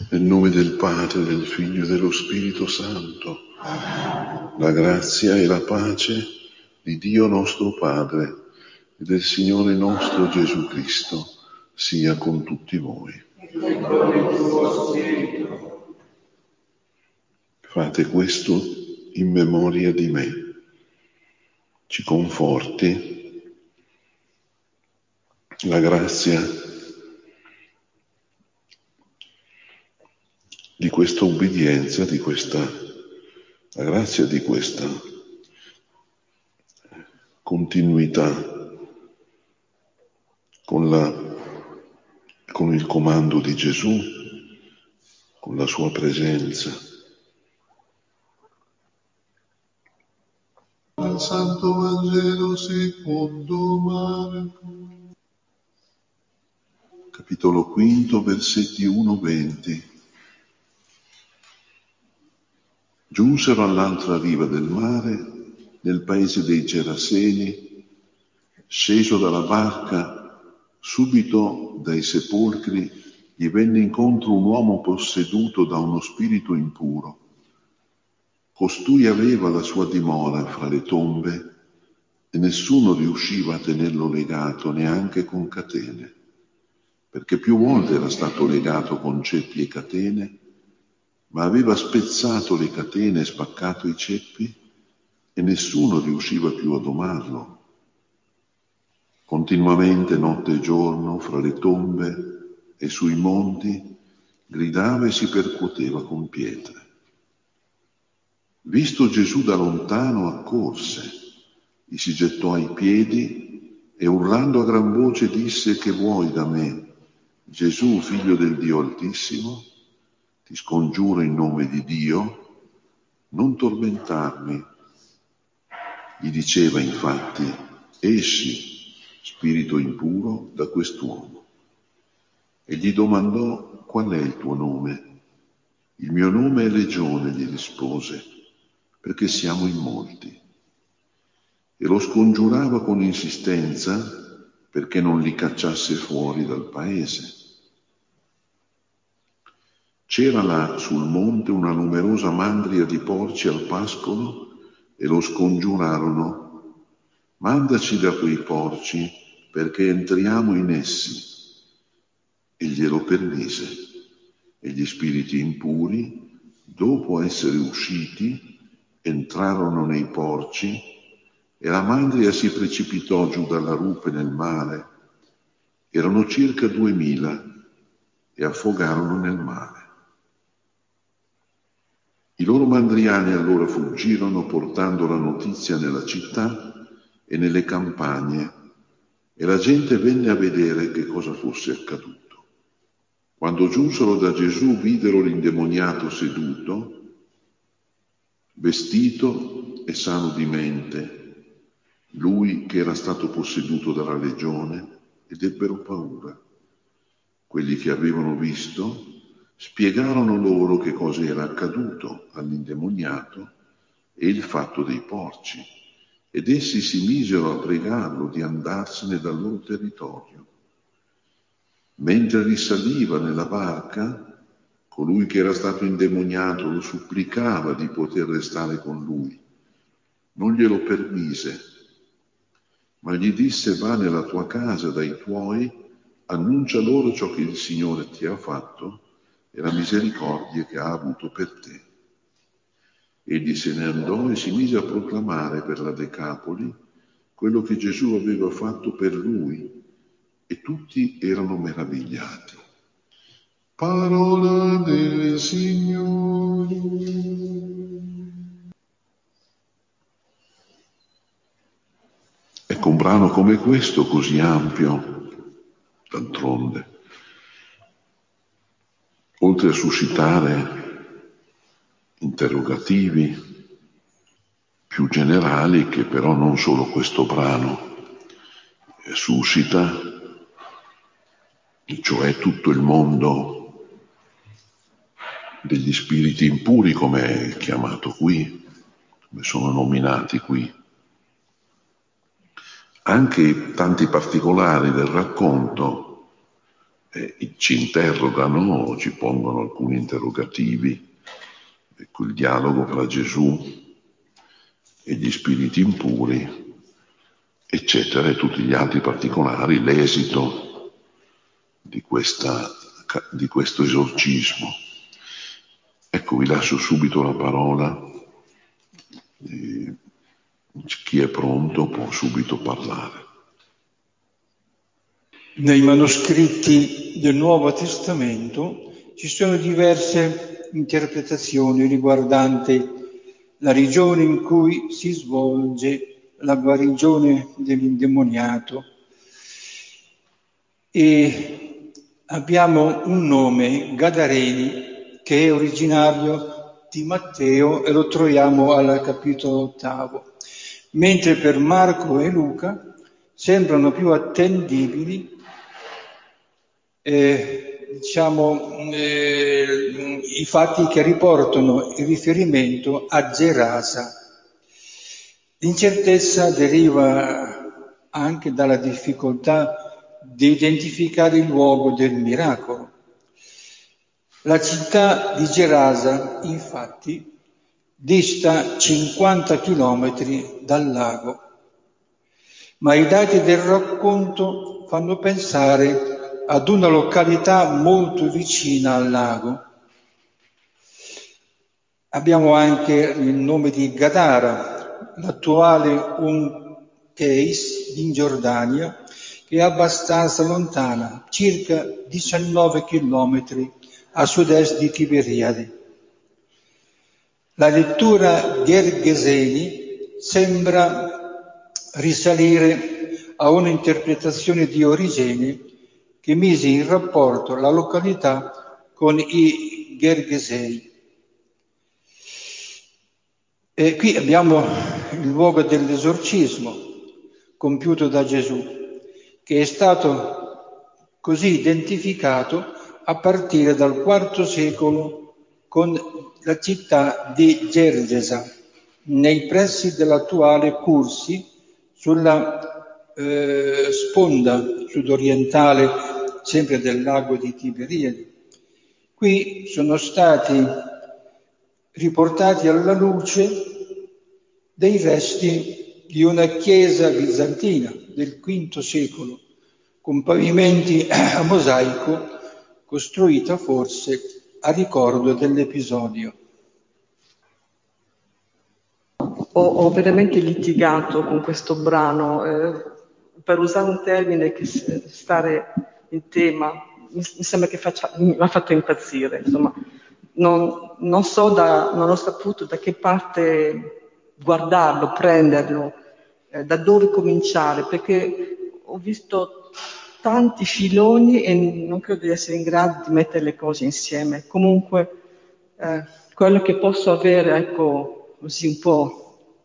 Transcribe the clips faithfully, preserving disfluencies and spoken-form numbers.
Nel nome del Padre, del Figlio e dello Spirito Santo, la grazia e la pace di Dio nostro Padre e del Signore nostro Gesù Cristo sia con tutti voi. Fate questo in memoria di me. Ci conforti la grazia di questa obbedienza, di questa, la grazia di questa continuità con, la, con il comando di Gesù, con la sua presenza. Al Santo Vangelo secondo Marco, capitolo quinto, versetti uno venti. Giunsero all'altra riva del mare, nel paese dei Geraseni. Sceso dalla barca, subito dai sepolcri gli venne incontro un uomo posseduto da uno spirito impuro. Costui aveva la sua dimora fra le tombe e nessuno riusciva a tenerlo legato, neanche con catene, perché più volte era stato legato con ceppi e catene, ma aveva spezzato le catene e spaccato i ceppi e nessuno riusciva più a domarlo. Continuamente, notte e giorno, fra le tombe e sui monti, gridava e si percuoteva con pietre. Visto Gesù da lontano, accorse, gli si gettò ai piedi e urlando a gran voce disse: «Che vuoi da me, Gesù, figlio del Dio Altissimo? Ti scongiuro in nome di Dio, non tormentarmi». Gli diceva infatti: «Esci, spirito impuro, da quest'uomo». E gli domandò: «Qual è il tuo nome?» «Il mio nome è Legione», gli rispose, «perché siamo in molti». E lo scongiurava con insistenza perché non li cacciasse fuori dal paese. C'era là sul monte una numerosa mandria di porci al pascolo e lo scongiurarono: «Mandaci da quei porci perché entriamo in essi». E glielo permise. E gli spiriti impuri, dopo essere usciti, entrarono nei porci e la mandria si precipitò giù dalla rupe nel mare. Erano circa duemila e affogarono nel mare. I loro mandriani allora fuggirono portando la notizia nella città e nelle campagne, e la gente venne a vedere che cosa fosse accaduto. Quando giunsero da Gesù videro l'indemoniato seduto, vestito e sano di mente, lui che era stato posseduto dalla legione, ed ebbero paura. Quelli che avevano visto spiegarono loro che cosa era accaduto all'indemoniato e il fatto dei porci, ed essi si misero a pregarlo di andarsene dal loro territorio. Mentre risaliva nella barca, colui che era stato indemoniato lo supplicava di poter restare con lui. Non glielo permise, ma gli disse: «Va nella tua casa dai tuoi, annuncia loro ciò che il Signore ti ha fatto e la misericordia che ha avuto per te». Egli se ne andò e si mise a proclamare per la Decapoli quello che Gesù aveva fatto per lui, e tutti erano meravigliati. Parola del Signore. Ecco, un brano come questo, così ampio, d'altronde, oltre a suscitare interrogativi più generali, che però non solo questo brano suscita, cioè tutto il mondo degli spiriti impuri, come è chiamato qui, come sono nominati qui. Anche tanti particolari del racconto eh, ci interrogano, ci pongono alcuni interrogativi. Ecco, il dialogo fra Gesù e gli spiriti impuri, eccetera, e tutti gli altri particolari, l'esito di, questa, di questo esorcismo. Ecco, vi lascio subito la parola. Eh, chi è pronto può subito parlare. Nei manoscritti del Nuovo Testamento ci sono diverse interpretazioni riguardanti la regione in cui si svolge la guarigione dell'indemoniato. E abbiamo un nome, Gadareni, che è originario di Matteo e lo troviamo al capitolo ottavo, mentre per Marco e Luca sembrano più attendibili eh, diciamo, eh, i fatti che riportano il riferimento a Gerasa. L'incertezza deriva anche dalla difficoltà di identificare il luogo del miracolo. La città di Gerasa, infatti, dista cinquanta chilometri dal lago, ma i dati del racconto fanno pensare ad una località molto vicina al lago. Abbiamo anche il nome di Gadara, l'attuale Unkeis in Giordania, che è abbastanza lontana, circa diciannove chilometri a sud-est di Tiberiade. La lettura Gergeseni sembra risalire a un'interpretazione di Origene che mise in rapporto la località con i Gergesei. E qui abbiamo il luogo dell'esorcismo compiuto da Gesù, che è stato così identificato a partire dal quarto secolo con la città di Gergesa, nei pressi dell'attuale Cursi, sulla eh, sponda sudorientale sempre del lago di Tiberiade. Qui sono stati riportati alla luce dei resti di una chiesa bizantina del quinto secolo, con pavimenti a mosaico, costruita forse a ricordo dell'episodio. Ho, ho veramente litigato con questo brano, eh, per usare un termine che stare in tema, mi, mi sembra che faccia, mi ha fatto impazzire, insomma. Non, non so, da, non ho saputo da che parte guardarlo, prenderlo, eh, da dove cominciare, perché ho visto tanti filoni e non credo di essere in grado di mettere le cose insieme. Comunque, eh, quello che posso avere, ecco, così un po'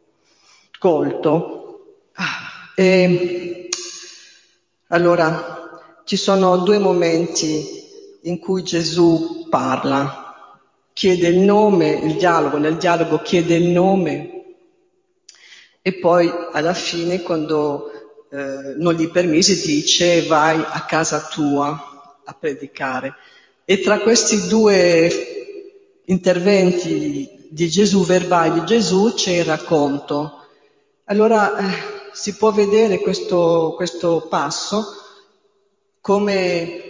colto. E, allora, ci sono due momenti in cui Gesù parla. Chiede il nome, il dialogo, nel dialogo chiede il nome e poi alla fine quando eh, non gli permise dice vai a casa tua a predicare. E tra questi due interventi di Gesù, verbali di Gesù, c'è il racconto. Allora eh, si può vedere questo, questo passo come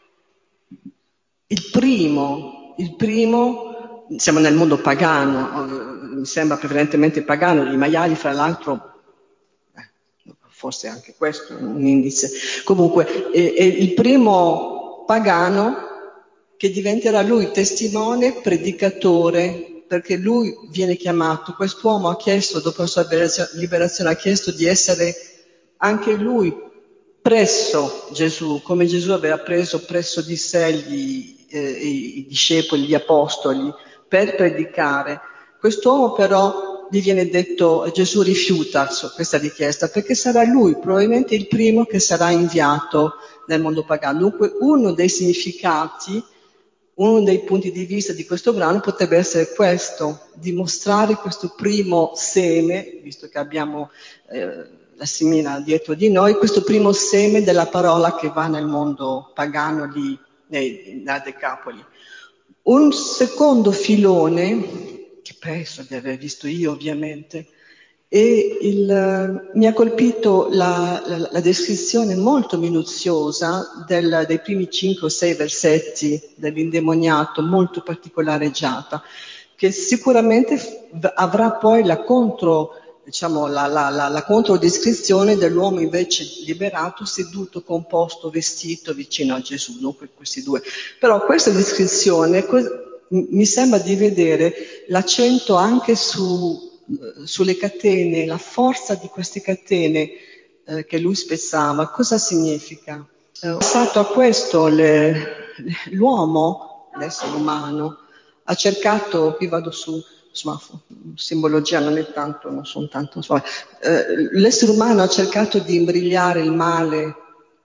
il primo, il primo, siamo nel mondo pagano, mi sembra prevalentemente pagano, i maiali fra l'altro, eh, forse anche questo è un indice, comunque è, è il primo pagano che diventerà lui testimone, predicatore, perché lui viene chiamato, quest'uomo ha chiesto, dopo la sua liberazione, ha chiesto di essere anche lui presso Gesù, come Gesù aveva preso presso di sé gli, eh, i discepoli, gli apostoli, per predicare. Quest'uomo però gli viene detto, Gesù rifiuta questa richiesta, perché sarà lui probabilmente il primo che sarà inviato nel mondo pagano. Dunque uno dei significati, uno dei punti di vista di questo brano potrebbe essere questo, dimostrare questo primo seme, visto che abbiamo... Eh, la semina dietro di noi, questo primo seme della parola che va nel mondo pagano lì, nella Decapoli. Un secondo filone, che penso di aver visto io ovviamente, e il, mi ha colpito la, la, la descrizione molto minuziosa del, dei primi cinque o sei versetti dell'indemoniato, molto particolareggiata, che sicuramente f- avrà poi la contro, diciamo, la, la, la, la controdescrizione dell'uomo invece liberato, seduto, composto, vestito vicino a Gesù, no? Questi due. Però questa descrizione co- mi sembra di vedere l'accento anche su sulle catene, la forza di queste catene eh, che lui spezzava. Cosa significa? Eh, passato a questo le, l'uomo, l'essere umano, ha cercato, qui vado su, insomma, simbologia non è tanto, non sono tanto, insomma, eh, l'essere umano ha cercato di imbrigliare il male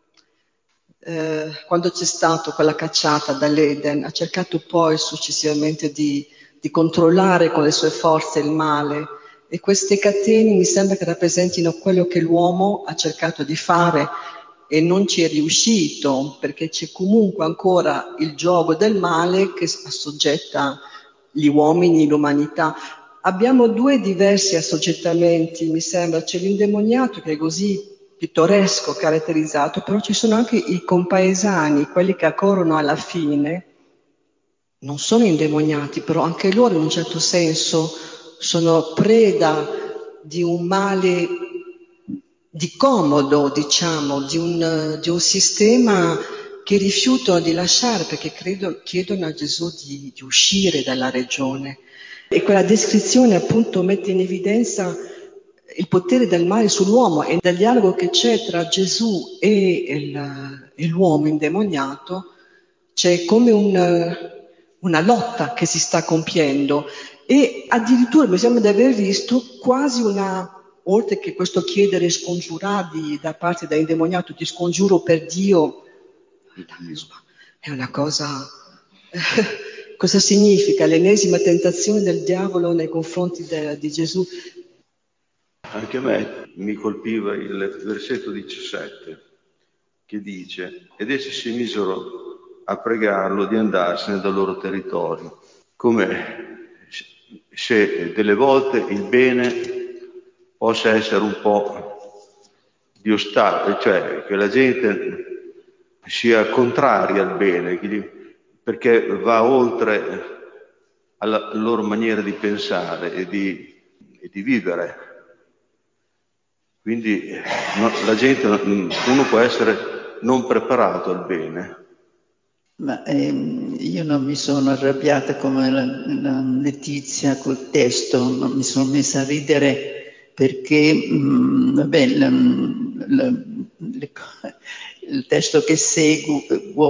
eh, quando c'è stato quella cacciata dall'Eden, ha cercato poi successivamente di di controllare con le sue forze il male, e queste catene mi sembra che rappresentino quello che l'uomo ha cercato di fare e non ci è riuscito, perché c'è comunque ancora il gioco del male che assoggetta gli uomini, l'umanità. Abbiamo due diversi assoggettamenti, mi sembra. C'è l'indemoniato che è così pittoresco, caratterizzato, però ci sono anche i compaesani, quelli che accorrono alla fine. Non sono indemoniati, però anche loro in un certo senso sono preda di un male di comodo, diciamo, di un, di un sistema che rifiutano di lasciare perché credo, chiedono a Gesù di, di uscire dalla regione. E quella descrizione appunto mette in evidenza il potere del male sull'uomo, e nel dialogo che c'è tra Gesù e, il, e l'uomo indemoniato c'è come un... una lotta che si sta compiendo, e addirittura mi sembra di aver visto quasi una, oltre che questo chiedere scongiurati da parte dell'indemoniato, ti scongiuro per Dio, è una cosa, cosa significa l'ennesima tentazione del diavolo nei confronti de, di Gesù? Anche a me mi colpiva il versetto diciassette che dice: ed essi si misero a pregarlo di andarsene dal loro territorio, come se delle volte il bene possa essere un po' di ostacolo, cioè che la gente sia contraria al bene, perché va oltre alla loro maniera di pensare e di, e di vivere. Quindi no, la gente, uno può essere non preparato al bene. Ma ehm, io non mi sono arrabbiata come la, la Letizia col testo, ma mi sono messa a ridere perché mh, vabbè, la, la, le, il testo che seguo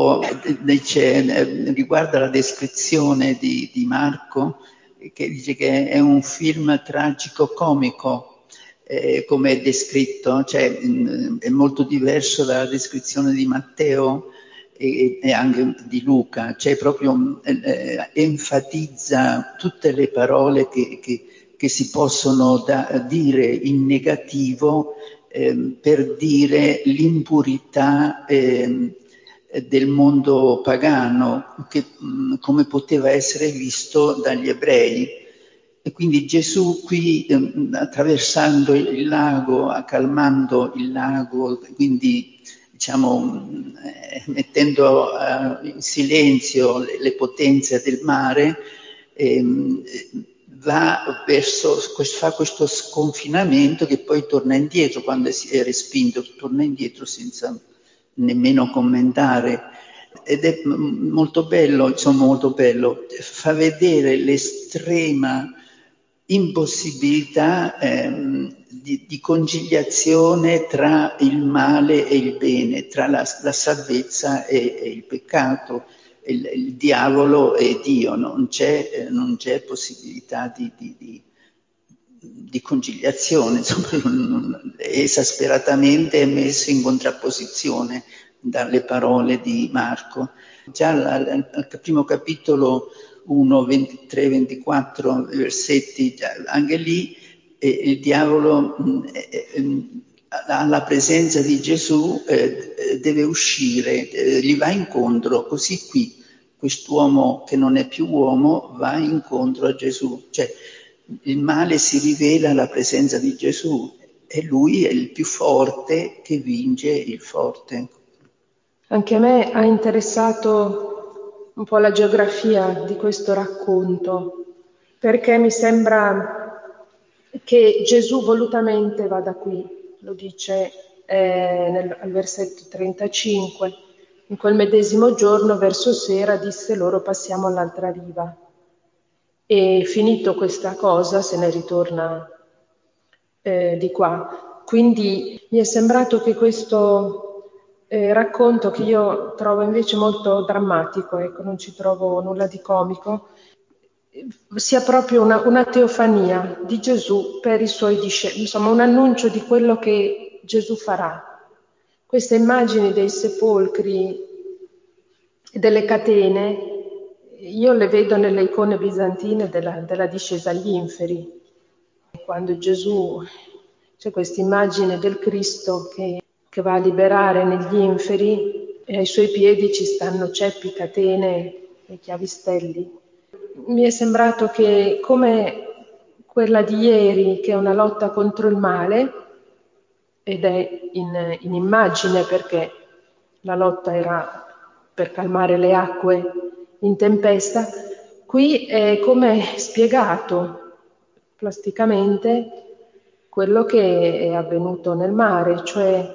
dice, riguarda la descrizione di, di Marco, che dice che è un film tragico-comico, eh, come è descritto, cioè mh, è molto diverso dalla descrizione di Matteo e, e anche di Luca, cioè proprio eh, enfatizza tutte le parole che, che, che si possono da, dire in negativo eh, per dire l'impurità eh, del mondo pagano, che, mh, come poteva essere visto dagli ebrei. E quindi Gesù qui, eh, attraversando il lago, accalmando il lago, quindi diciamo eh, mettendo uh, in silenzio le, le potenze del mare, ehm, va verso, fa questo sconfinamento che poi torna indietro quando si è respinto, torna indietro senza nemmeno commentare. Ed è molto bello, insomma molto bello, fa vedere l'estrema impossibilità ehm, di, di conciliazione tra il male e il bene, tra la, la salvezza e, e il peccato, il, il diavolo e Dio. Non c'è, eh, non c'è possibilità di, di, di, di conciliazione, insomma, non, esasperatamente è messo in contrapposizione dalle parole di Marco. Già al, al primo capitolo uno, ventitré, ventiquattro versetti, anche lì eh, il diavolo eh, eh, alla presenza di Gesù eh, deve uscire, eh, gli va incontro, così qui quest'uomo che non è più uomo va incontro a Gesù, cioè il male si rivela alla presenza di Gesù e lui è il più forte che vince il forte. Anche a me ha interessato un po' la geografia di questo racconto, perché mi sembra che Gesù volutamente vada qui, lo dice eh, nel, al versetto trentacinque, in quel medesimo giorno verso sera disse loro passiamo all'altra riva. E finito questa cosa se ne ritorna eh, di qua. Quindi mi è sembrato che questo eh, racconto, che io trovo invece molto drammatico, ecco, non ci trovo nulla di comico, sia proprio una, una teofania di Gesù per i suoi discepoli, insomma un annuncio di quello che Gesù farà. Queste immagini dei sepolcri e delle catene, io le vedo nelle icone bizantine della, della discesa agli inferi. Quando Gesù, c'è questa immagine del Cristo che, che va a liberare negli inferi e ai suoi piedi ci stanno ceppi, catene e chiavistelli. Mi è sembrato che come quella di ieri, che è una lotta contro il male, ed è in, in immagine perché la lotta era per calmare le acque in tempesta, qui è come spiegato plasticamente quello che è avvenuto nel mare, cioè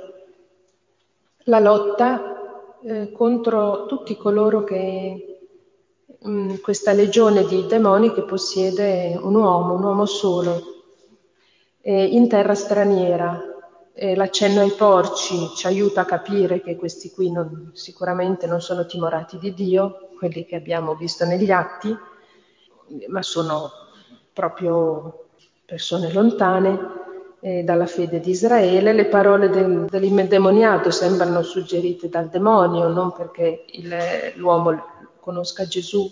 la lotta eh, contro tutti coloro che mh, questa legione di demoni che possiede un uomo, un uomo solo, eh, in terra straniera. Eh, l'accenno ai porci ci aiuta a capire che questi qui non, sicuramente non sono timorati di Dio, quelli che abbiamo visto negli atti, ma sono proprio persone lontane eh, dalla fede di Israele. Le parole del, dell'immedemoniato sembrano suggerite dal demonio, non perché il, l'uomo conosca Gesù.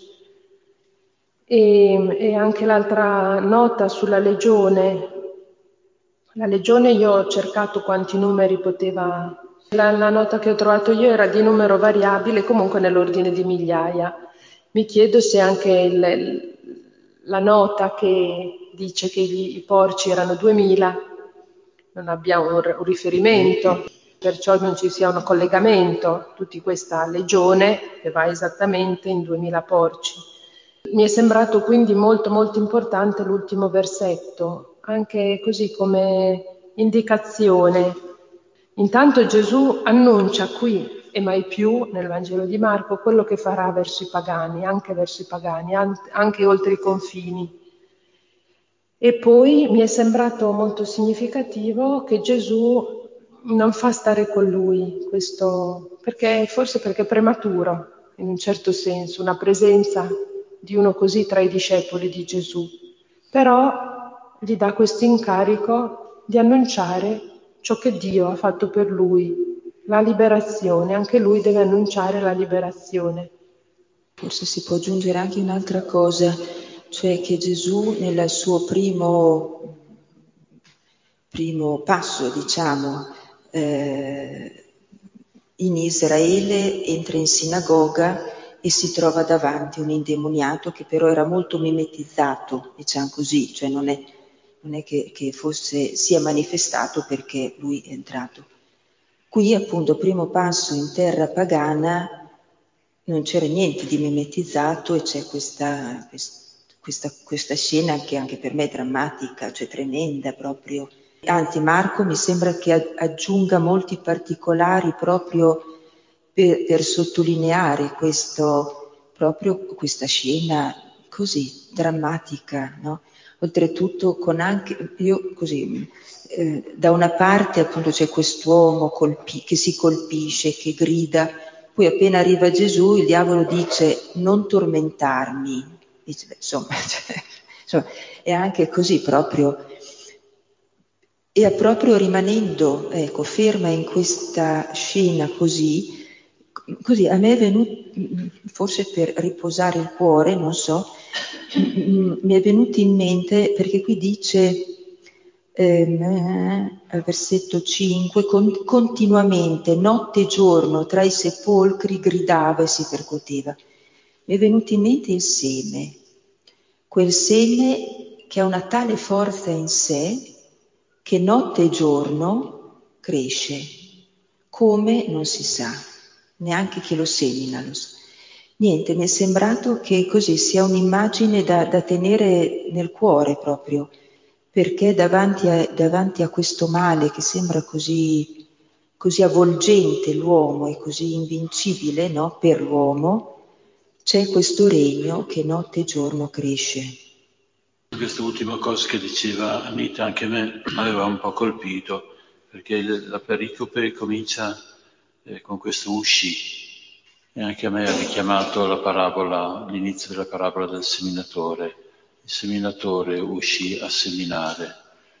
E, e anche l'altra nota sulla legione. La legione io ho cercato quanti numeri poteva. La, la nota che ho trovato io era di numero variabile, comunque nell'ordine di migliaia. Mi chiedo se anche il, la nota che dice che gli, i porci erano duemila, non abbiamo un, un riferimento, perciò non ci sia un collegamento, tutta questa legione che va esattamente in duemila porci. Mi è sembrato quindi molto molto importante l'ultimo versetto, anche così come indicazione. Intanto Gesù annuncia qui e mai più nel Vangelo di Marco quello che farà verso i pagani, anche verso i pagani, anche oltre i confini. E poi mi è sembrato molto significativo che Gesù non fa stare con lui questo, perché forse perché è prematuro, in un certo senso, una presenza di uno così tra i discepoli di Gesù, però gli dà questo incarico di annunciare ciò che Dio ha fatto per lui, la liberazione, anche lui deve annunciare la liberazione. Forse si può aggiungere anche un'altra cosa, cioè che Gesù nel suo primo, primo passo, diciamo, eh, in Israele entra in sinagoga e si trova davanti un indemoniato che però era molto mimetizzato, diciamo così, cioè non è, non è che, che fosse, sia manifestato perché lui è entrato. Qui appunto primo passo in terra pagana non c'era niente di mimetizzato e c'è questa, questa, questa scena che anche per me è drammatica, cioè tremenda proprio. Anzi Marco mi sembra che aggiunga molti particolari proprio per, per sottolineare questo, proprio questa scena così drammatica, no? Oltretutto con anche, io così, eh, da una parte appunto c'è quest'uomo colpi, che si colpisce, che grida, poi appena arriva Gesù il diavolo dice non tormentarmi, dice, beh, insomma, cioè, insomma, è anche così proprio, e proprio rimanendo, ecco, ferma in questa scena così, così a me è venuto, forse per riposare il cuore, non so, mi è venuto in mente, perché qui dice ehm, al versetto cinque, con, continuamente, notte e giorno, tra i sepolcri gridava e si percuoteva. Mi è venuto in mente il seme, quel seme che ha una tale forza in sé che notte e giorno cresce, come non si sa, neanche chi lo semina lo sa. Niente, mi è sembrato che così sia un'immagine da, da tenere nel cuore proprio, perché davanti a, davanti a questo male che sembra così, così avvolgente l'uomo e così invincibile, no, per l'uomo, c'è questo regno che notte e giorno cresce. Questa ultima cosa che diceva Anita anche a me aveva un po' colpito, perché la pericope comincia eh, con questo uscì, e anche a me ha richiamato la parabola, l'inizio della parabola del seminatore. Il seminatore uscì a seminare.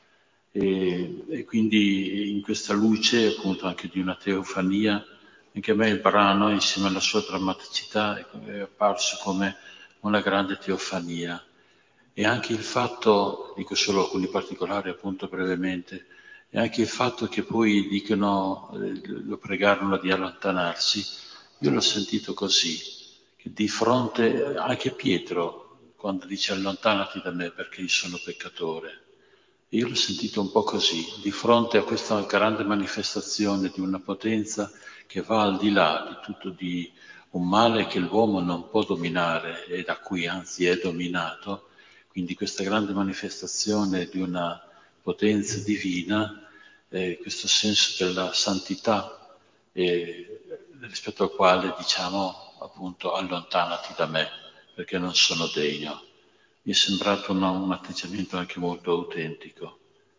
E, e quindi in questa luce appunto anche di una teofania, anche a me il brano insieme alla sua drammaticità è apparso come una grande teofania. E anche il fatto, dico solo alcuni particolari appunto brevemente, e anche il fatto che poi dicono, eh, lo pregarono di allontanarsi, io l'ho sentito così, che di fronte, anche Pietro, quando dice allontanati da me perché io sono peccatore, io l'ho sentito un po' così, di fronte a questa grande manifestazione di una potenza che va al di là di tutto, di un male che l'uomo non può dominare e da cui anzi è dominato, quindi questa grande manifestazione di una potenza divina, eh, questo senso della santità eh, rispetto al quale diciamo appunto allontanati da me perché non sono degno. Mi è sembrato una, un atteggiamento anche molto autentico.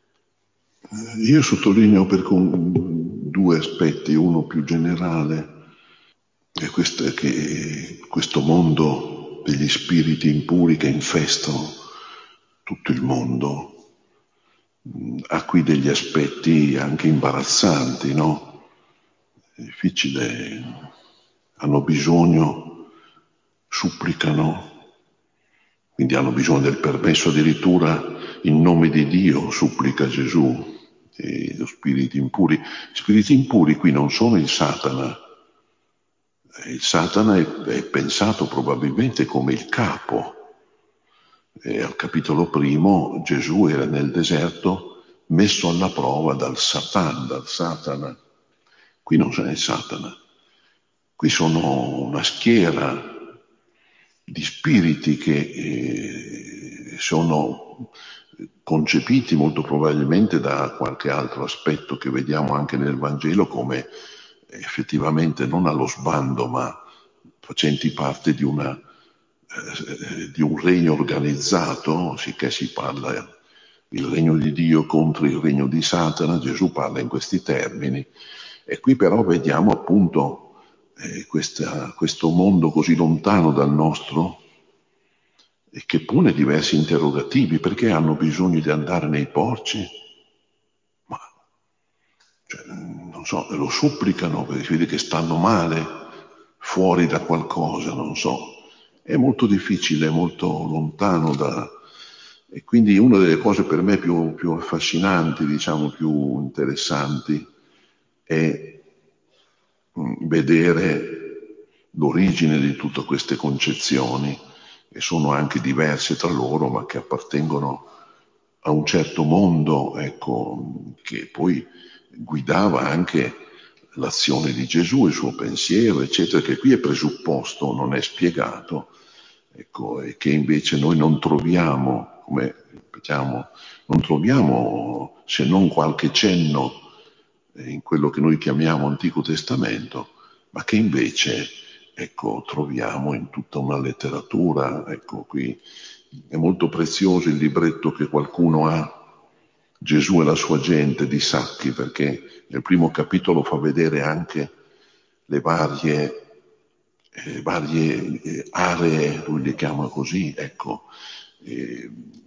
Io sottolineo per con due aspetti, uno più generale, è questo, è che questo mondo degli spiriti impuri che infestano tutto il mondo ha qui degli aspetti anche imbarazzanti, no? È difficile, hanno bisogno, supplicano, quindi hanno bisogno del permesso, addirittura in nome di Dio supplica Gesù. E lo spiriti impuri, spiriti impuri qui non sono il Satana. Il Satana è, è pensato probabilmente come il capo. E al capitolo primo Gesù era nel deserto messo alla prova dal Satan, dal Satana. Qui non c'è il Satana, qui sono una schiera di spiriti che eh, sono concepiti molto probabilmente da qualche altro aspetto che vediamo anche nel Vangelo come effettivamente non allo sbando ma facenti parte di una eh, di un regno organizzato, sicché si parla il regno di Dio contro il regno di Satana, Gesù parla in questi termini, e qui però vediamo appunto eh, questa, questo mondo così lontano dal nostro e che pone diversi interrogativi. Perché hanno bisogno di andare nei porci? Ma cioè, non so, lo supplicano perché si vede che stanno male, fuori da qualcosa, non so. È molto difficile, molto lontano da... E quindi una delle cose per me più, più affascinanti, diciamo più interessanti, è vedere l'origine di tutte queste concezioni, che sono anche diverse tra loro, ma che appartengono a un certo mondo, ecco, che poi guidava anche l'azione di Gesù, il suo pensiero, eccetera, che qui è presupposto, non è spiegato, ecco, e che invece noi non troviamo, come diciamo, non troviamo se non qualche cenno in quello che noi chiamiamo Antico Testamento, ma che invece, ecco, troviamo in tutta una letteratura. Ecco, qui è molto prezioso il libretto che qualcuno ha, Gesù e la sua gente, di Sacchi, perché nel primo capitolo fa vedere anche le varie, eh, varie eh, aree, lui le chiama così, ecco, eh,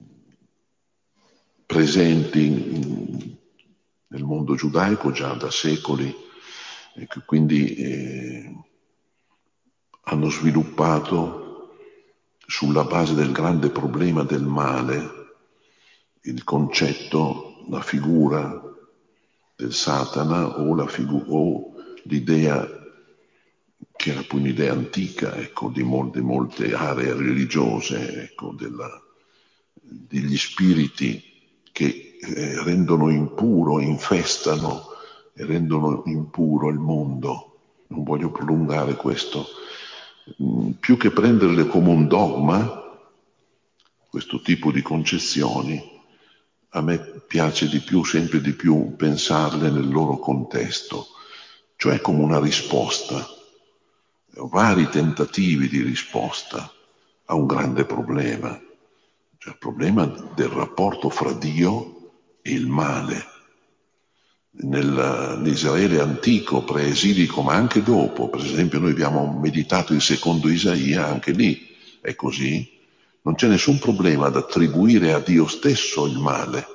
presenti in, nel mondo giudaico già da secoli, e che quindi eh, hanno sviluppato sulla base del grande problema del male il concetto la figura del Satana o, la figu- o l'idea, che era poi un'idea antica, ecco, di molte, molte aree religiose, ecco, della, degli spiriti che eh, rendono impuro, infestano e rendono impuro il mondo. Non voglio prolungare questo. Mm, più che prenderle come un dogma, questo tipo di concezioni, a me piace di più, sempre di più, pensarle nel loro contesto, cioè come una risposta, vari tentativi di risposta a un grande problema, cioè il problema del rapporto fra Dio e il male. Nell'Israele antico, pre-esilico, ma anche dopo, per esempio noi abbiamo meditato il secondo Isaia, anche lì è così, non c'è nessun problema ad attribuire a Dio stesso il male,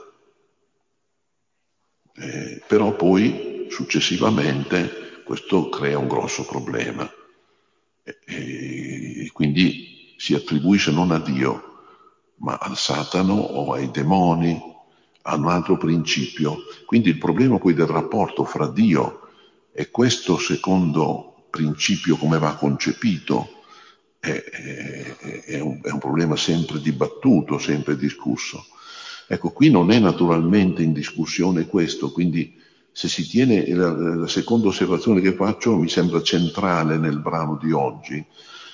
eh, però poi successivamente questo crea un grosso problema e, e quindi si attribuisce non a Dio ma al Satano o ai demoni, a un altro principio. Quindi il problema poi del rapporto fra Dio e questo secondo principio, come va concepito, è, è, è, un, è un problema sempre dibattuto, sempre discusso. Ecco, qui non è naturalmente in discussione questo, quindi se si tiene la, la seconda osservazione che faccio mi sembra centrale nel brano di oggi,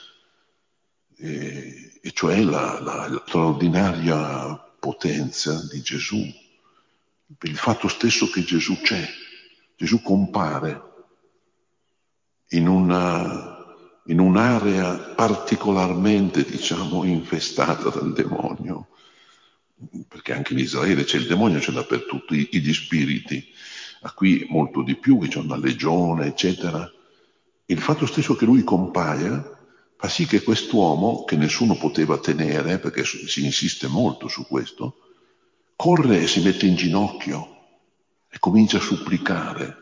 e, e cioè la, la, la straordinaria potenza di Gesù, per il fatto stesso che Gesù c'è. Gesù compare in una, in un'area particolarmente, diciamo, infestata dal demonio, perché anche in Israele c'è il demonio, c'è dappertutto, gli spiriti, a qui molto di più, che c'è una legione, eccetera. Il fatto stesso che lui compaia fa sì che quest'uomo, che nessuno poteva tenere, perché si insiste molto su questo, corre e si mette in ginocchio e comincia a supplicare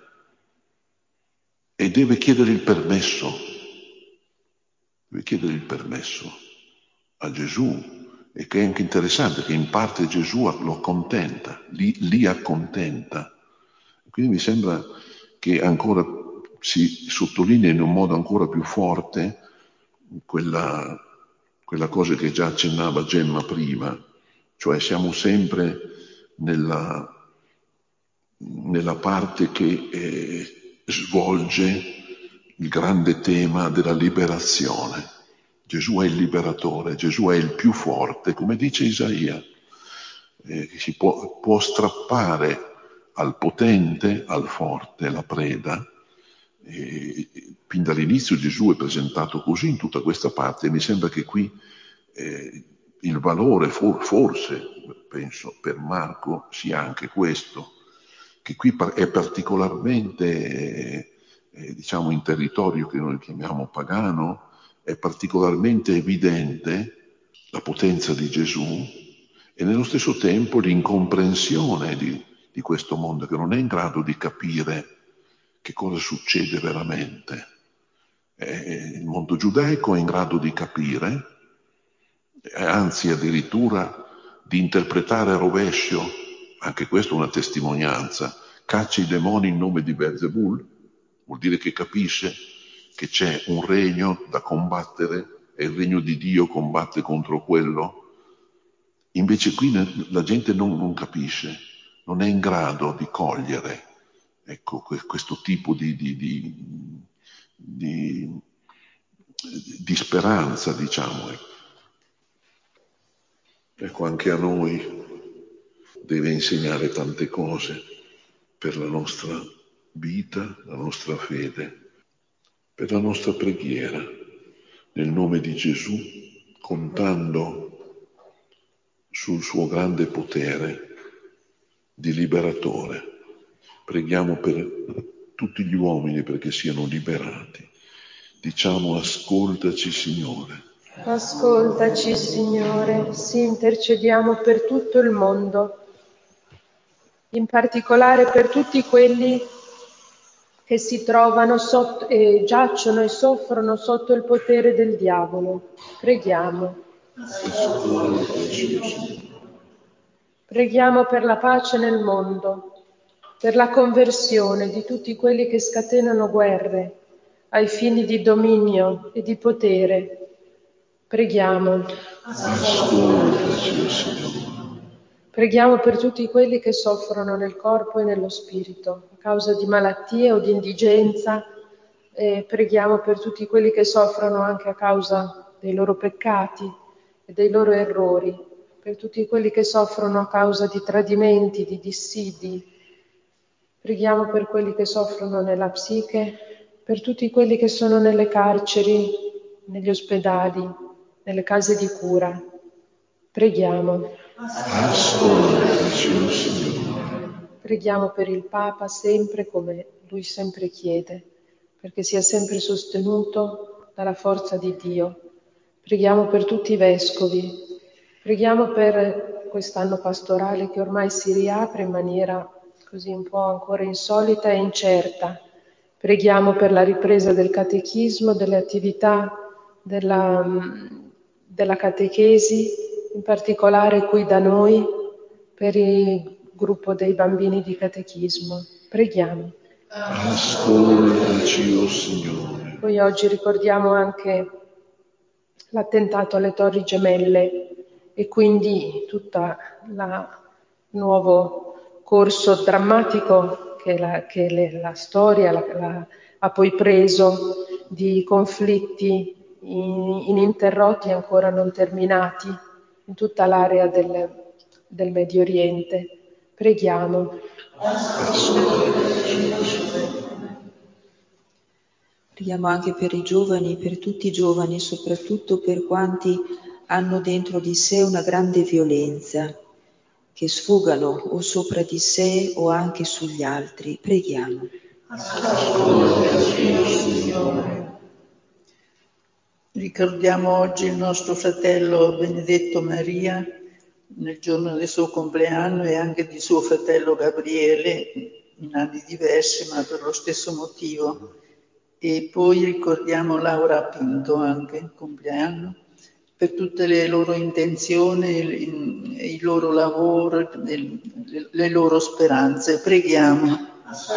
e deve chiedere il permesso, deve chiedere il permesso a Gesù, e che è anche interessante che in parte Gesù lo accontenta, li, li accontenta. Quindi mi sembra che ancora si sottolinea in un modo ancora più forte quella, quella cosa che già accennava Gemma prima, cioè siamo sempre nella, nella parte che eh, svolge il grande tema della liberazione. Gesù è il liberatore, Gesù è il più forte, come dice Isaia, eh, che si può, può strappare al potente, al forte, la preda. E, fin dall'inizio Gesù è presentato così in tutta questa parte, e mi sembra che qui eh, il valore, for, forse, penso, per Marco sia anche questo, che qui è particolarmente, eh, eh, diciamo, in territorio che noi chiamiamo pagano, è particolarmente evidente la potenza di Gesù e nello stesso tempo l'incomprensione di, di questo mondo, che non è in grado di capire che cosa succede veramente. Eh, il mondo giudaico è in grado di capire, anzi addirittura di interpretare a rovescio, anche questa è una testimonianza, caccia i demoni in nome di Belzebul, vuol dire che capisce che c'è un regno da combattere e il regno di Dio combatte contro quello. Invece qui la gente non, non capisce, non è in grado di cogliere, ecco, questo tipo di, di, di, di, di speranza, diciamo. Ecco, anche a noi deve insegnare tante cose per la nostra vita, la nostra fede, per la nostra preghiera, nel nome di Gesù, contando sul suo grande potere di liberatore. Preghiamo per tutti gli uomini perché siano liberati. Diciamo: ascoltaci, Signore. Ascoltaci, Signore. Sì, intercediamo per tutto il mondo, in particolare per tutti quelli che si trovano sotto e giacciono e soffrono sotto il potere del diavolo. Preghiamo. Ascoltaci, Signore. Preghiamo per la pace nel mondo, per la conversione di tutti quelli che scatenano guerre ai fini di dominio e di potere. Preghiamo. Ascoltaci, o Signore. Preghiamo per tutti quelli che soffrono nel corpo e nello spirito a causa di malattie o di indigenza. E preghiamo per tutti quelli che soffrono anche a causa dei loro peccati e dei loro errori, per tutti quelli che soffrono a causa di tradimenti, di dissidi. Preghiamo per quelli che soffrono nella psiche, per tutti quelli che sono nelle carceri, negli ospedali, nelle case di cura. Preghiamo. Ascoltaci, o Signore. Preghiamo per il Papa sempre come lui sempre chiede, perché sia sempre sostenuto dalla forza di Dio. Preghiamo per tutti i vescovi. Preghiamo per quest'anno pastorale che ormai si riapre in maniera così un po' ancora insolita e incerta. Preghiamo per la ripresa del catechismo, delle attività della, della catechesi, in particolare qui da noi, per il gruppo dei bambini di catechismo. Preghiamo. Ascoltaci, o Signore. Poi oggi ricordiamo anche l'attentato alle Torri Gemelle e quindi tutto il nuovo corso drammatico che la, che le, la storia la, la, ha poi preso di conflitti in, ininterrotti ancora non terminati in tutta l'area del, del Medio Oriente. Preghiamo. Preghiamo anche per i giovani, per tutti i giovani, soprattutto per quanti hanno dentro di sé una grande violenza, che sfugano o sopra di sé o anche sugli altri. Preghiamo. Ricordiamo oggi il nostro fratello Benedetto Maria, nel giorno del suo compleanno, e anche di suo fratello Gabriele, in anni diversi ma per lo stesso motivo. E poi ricordiamo Laura Pinto anche, il compleanno, per tutte le loro intenzioni, il, il loro lavoro, le, le loro speranze. Preghiamo.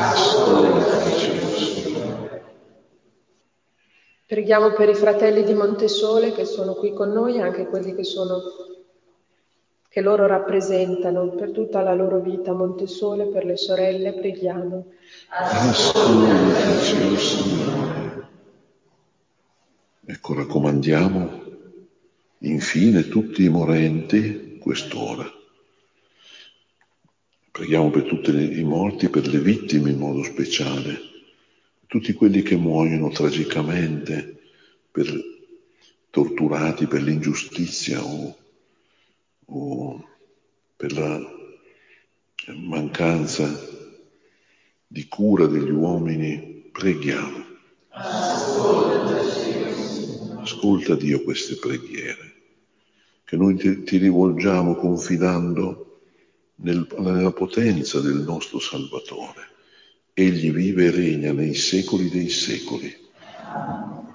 Preghiamo per i fratelli di Montesole che sono qui con noi, anche quelli che, sono, che loro rappresentano, per tutta la loro vita a Montesole, per le sorelle. Preghiamo. Ascoltaci, o Signore. Ecco, raccomandiamo infine tutti i morenti quest'ora. Preghiamo per tutti i morti, per le vittime in modo speciale, tutti quelli che muoiono tragicamente, per, torturati per l'ingiustizia o, o per la mancanza di cura degli uomini. Preghiamo. Ascolta, Dio, queste preghiere, che noi ti, ti rivolgiamo confidando nel, nella potenza del nostro Salvatore. Egli vive e regna nei secoli dei secoli.